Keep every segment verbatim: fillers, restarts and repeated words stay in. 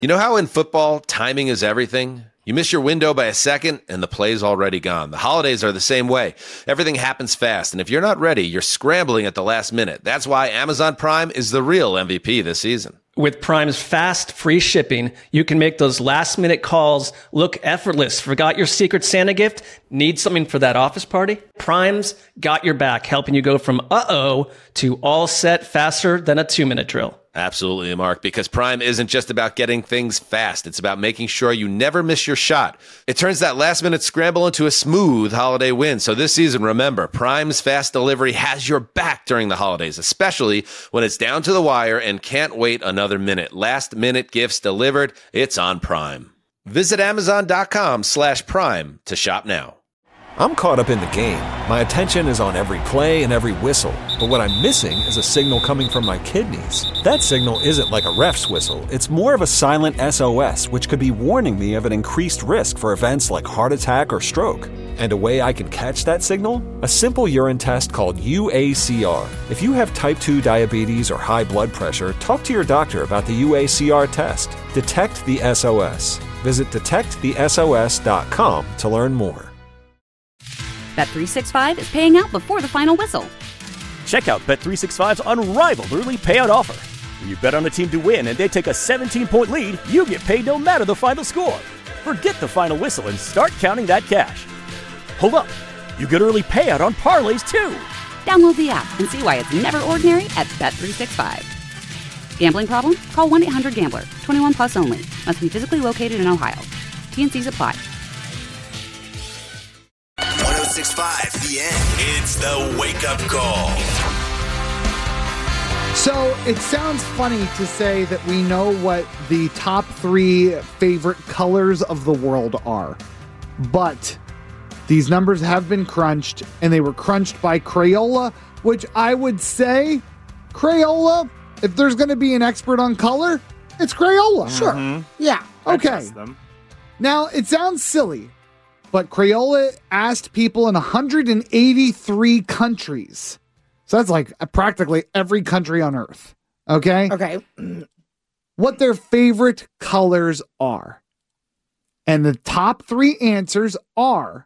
You know how in football, timing is everything? You miss your window by a second, and the play's already gone. The holidays are the same way. Everything happens fast, and if you're not ready, you're scrambling at the last minute. That's why Amazon Prime is the real M V P this season. With Prime's fast, free shipping, you can make those last-minute calls look effortless. Forgot your Secret Santa gift? Need something for that office party? Prime's got your back, helping you go from uh-oh to all set faster than a two-minute drill. Absolutely, Mark, because Prime isn't just about getting things fast. It's about making sure you never miss your shot. It turns that last-minute scramble into a smooth holiday win. So this season, remember, Prime's fast delivery has your back during the holidays, especially when it's down to the wire and can't wait another minute. Last-minute gifts delivered. It's on Prime. Visit Amazon.com slash Prime to shop now. I'm caught up in the game. My attention is on every play and every whistle. But what I'm missing is a signal coming from my kidneys. That signal isn't like a ref's whistle. It's more of a silent S O S, which could be warning me of an increased risk for events like heart attack or stroke. And a way I can catch that signal? A simple urine test called U A C R. If you have type two diabetes or high blood pressure, talk to your doctor about the U A C R test. Detect the S O S. Visit detect the S O S dot com to learn more. Bet three sixty-five is paying out before the final whistle. Check out Bet three sixty-five's unrivaled early payout offer. When you bet on a team to win and they take a seventeen-point lead, you get paid no matter the final score. Forget the final whistle and start counting that cash. Hold up. You get early payout on parlays, too. Download the app and see why it's never ordinary at Bet three sixty-five. Gambling problem? Call one eight hundred gambler. twenty-one plus only. Must be physically located in Ohio. T and C's apply. one oh six point five The End. It's the wake-up call. So it sounds funny to say that we know what the top three favorite colors of the world are. But these numbers have been crunched, and they were crunched by Crayola, which I would say, Crayola, if there's going to be an expert on color, it's Crayola. Sure. Mm-hmm. Yeah. Okay. Now, it sounds silly, but Crayola asked people in one hundred eighty-three countries. So that's like practically every country on Earth. Okay? Okay. What their favorite colors are. And the top three answers are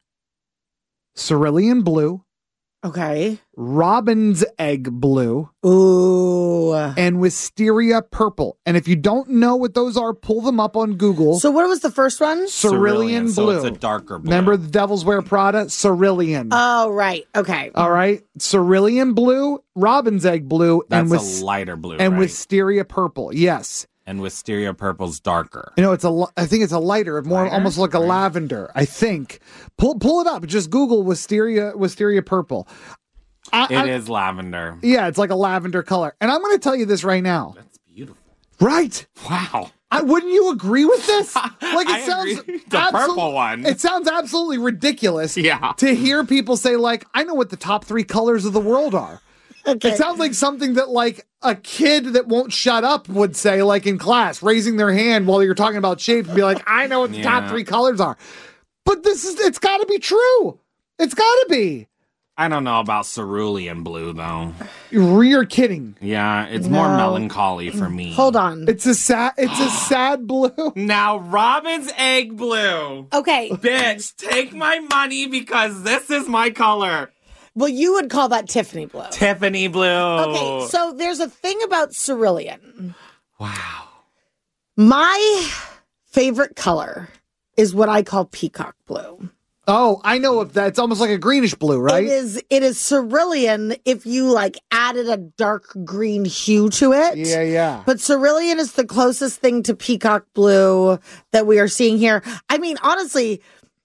cerulean blue. Okay. Robin's egg blue. Ooh. And wisteria purple. And if you don't know what those are, pull them up on Google. So what was the first one? Cerulean, so blue. It's a darker blue. Remember the Devil's Wear Prada? Cerulean. Oh, right. Okay. All right. Cerulean blue, Robin's egg blue, That's and with a lighter blue, and right? wisteria purple. Yes. And wisteria purple's darker. You know, it's a. li- I think it's a lighter, more Lighter? almost like a lavender. I think. Pull pull it up. Just Google wisteria wisteria purple. I, It I- is lavender. Yeah, it's like a lavender color. And I'm going to tell you this right now. That's beautiful. Right. Wow. I, wouldn't you agree with this? Like it I sounds agree. The absol- purple one. It sounds absolutely ridiculous. Yeah. To hear people say like, I know what the top three colors of the world are. Okay. It sounds like something that like a kid that won't shut up would say, like in class, raising their hand while you're talking about shape and be like, I know what the top Yeah. three colors are. But this is, it's got to be true. It's got to be. I don't know about cerulean blue, though. You're kidding. Yeah, it's more No. melancholy for me. Hold on. It's a sad. It's a sad blue. Now, Robin's egg blue. Okay. Bitch, take my money because this is my color. Well, you would call that Tiffany blue. Tiffany blue. Okay, so there's a thing about cerulean. Wow. My favorite color is what I call peacock blue. Oh, I know of that. It's almost like a greenish blue, right? It is it is cerulean if you like added a dark green hue to it. Yeah, yeah. But cerulean is the closest thing to peacock blue that we are seeing here. I mean, honestly,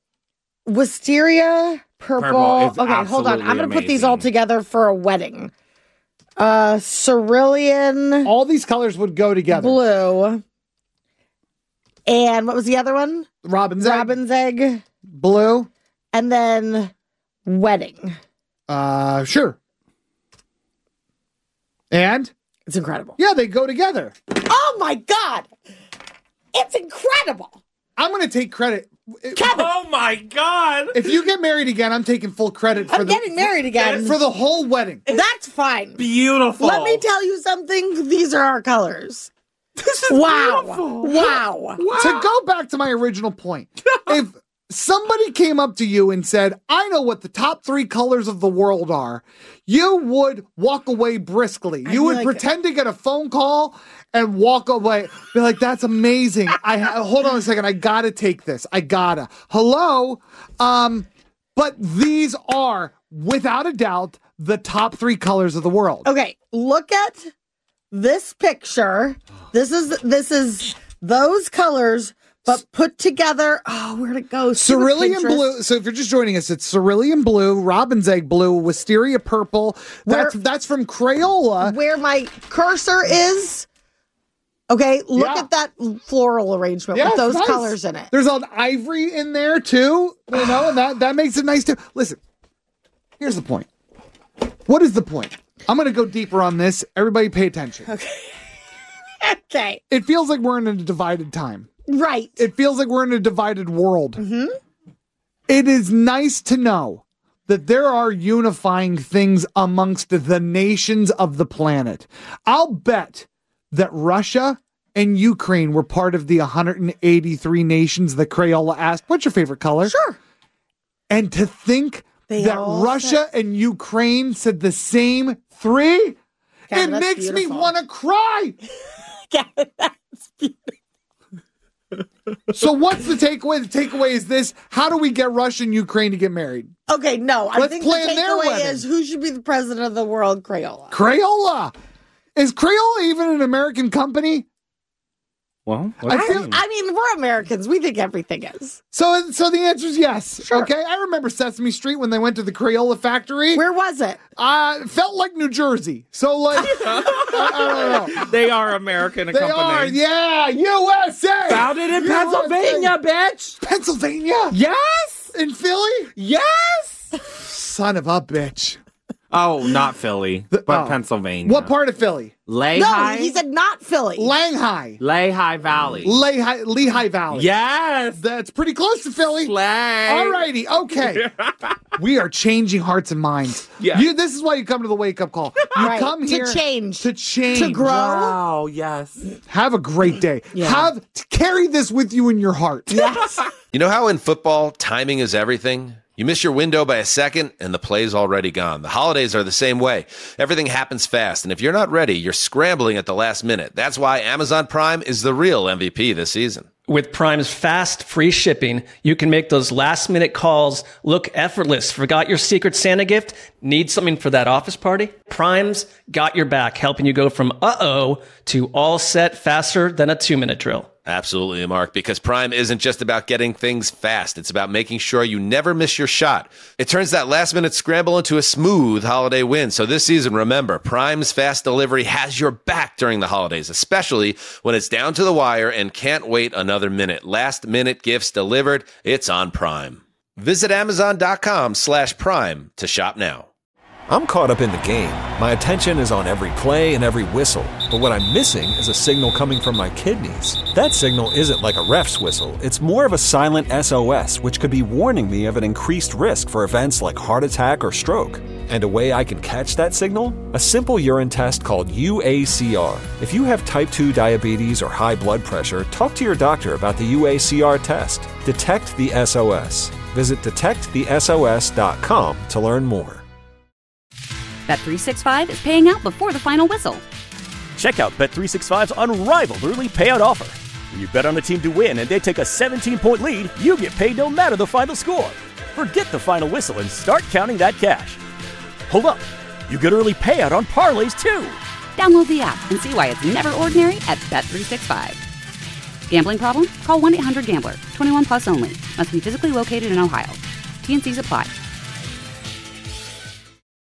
wisteria purple. Purple is okay, hold on. I'm absolutely going to put these all amazing. together for a wedding. Uh, cerulean All these colors would go together. blue. And what was the other one? Robin's egg, Robin's egg. blue. And then wedding. Uh, sure. And It's incredible. yeah, they go together. Oh my God. It's incredible. I'm going to take credit. Kevin, Oh my God. If you get married again, I'm taking full credit for I'm the getting married again. for the whole wedding. That's fine. Beautiful. Let me tell you something. These are our colors. This is Wow. beautiful. Wow. Wow. To go back to my original point, if somebody came up to you and said, I know what the top three colors of the world are, you would walk away briskly. I'd You be would like- pretend to get a phone call and walk away. Be like, that's amazing. I ha- hold on a second. I gotta take this. I gotta. Hello? Um, but these are, without a doubt, the top three colors of the world. Okay, look at this picture. This is this is those colors, but put together. Oh, where'd it go? Stupid Cerulean Pinterest. blue. So if you're just joining us, it's cerulean blue, robin's egg blue, wisteria purple. That's Where- that's from Crayola. Where my cursor is. Okay, look Yeah. at that floral arrangement Yeah, with those nice. colors in it. There's an ivory in there too, you know, and that that makes it nice too. Listen, here's the point. What is the point? I'm going to go deeper on this. Everybody, pay attention. Okay, It feels like we're in a divided time. right. It feels like we're in a divided world. Mm-hmm. It is nice to know that there are unifying things amongst the nations of the planet. I'll bet that Russia and Ukraine were part of the one hundred eighty-three nations that Crayola asked, what's your favorite color? Sure. And to think They that all Russia and Ukraine said the same three, God, it that's makes beautiful. me want to cry. That's So what's the takeaway? The takeaway is this: how do we get Russia and Ukraine to get married? Okay, no, I Let's think the plan their takeaway wedding. is who should be the president of the world, Crayola. Crayola. Is Crayola even an American company? Well, I I, feel I mean, we're Americans. We think everything is. so. So the answer is yes. Sure. Okay, I remember Sesame Street when they went to the Crayola factory. Where was it? Uh, felt like New Jersey. So like, I, I don't know. they are American They company. are, yeah, U S A. Founded in U S A. Pennsylvania, bitch. Pennsylvania. Yes. In Philly. Yes. Son of a bitch. Oh, not Philly, The- but oh. Pennsylvania. What part of Philly? Lehigh. No, he said not Philly. Langhigh. Lehigh Valley. Lehigh, Lehigh Valley. Yes. That's pretty close to Philly. Slay. All righty, okay. We are changing hearts and minds. Yeah. You, this is why you come to the wake up call. You Right, come to here change. to change, To grow. Wow. Yes. Have a great day. Have carry this with you in your heart. Yes. You know how in football, timing is everything? You miss your window by a second and the play's already gone. The holidays are the same way. Everything happens fast, and if you're not ready, you're scrambling at the last minute. That's why Amazon Prime is the real M V P this season. With Prime's fast, free shipping, you can make those last minute calls look effortless. Forgot your secret Santa gift? Need something for that office party? Prime's got your back, helping you go from uh-oh to all set faster than a two-minute drill. Absolutely, Mark, because Prime isn't just about getting things fast. It's about making sure you never miss your shot. It turns that last minute scramble into a smooth holiday win. So this season, remember, Prime's fast delivery has your back during the holidays, especially when it's down to the wire and can't wait another minute. Last minute gifts delivered. It's on Prime. Visit Amazon.com slash Prime to shop now. I'm caught up in the game. My attention is on every play and every whistle. But what I'm missing is a signal coming from my kidneys. That signal isn't like a ref's whistle. It's more of a silent S O S, which could be warning me of an increased risk for events like heart attack or stroke. And a way I can catch that signal? A simple urine test called U A C R. If you have type two diabetes or high blood pressure, talk to your doctor about the U A C R test. Detect the S O S. Visit detect the S O S dot com to learn more. Bet three sixty-five is paying out before the final whistle. Check out Bet three sixty-five's unrivaled early payout offer. When you bet on a team to win and they take a seventeen-point lead, you get paid no matter the final score. Forget the final whistle and start counting that cash. Hold up. You get early payout on parlays too. Download the app and see why it's never ordinary at Bet three sixty-five. Gambling problem? Call one eight hundred gambler. twenty-one plus only. Must be physically located in Ohio. T and C's apply.